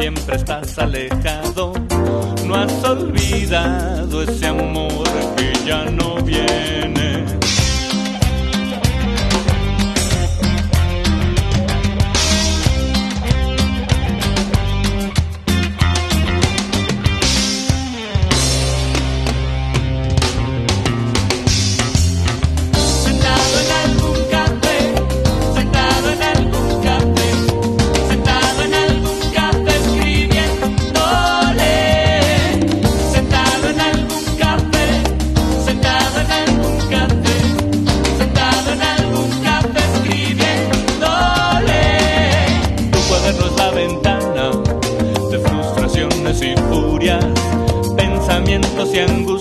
siempre estás alejado. No has olvidado ese amor que ya no viene. Y furias, pensamientos y angustias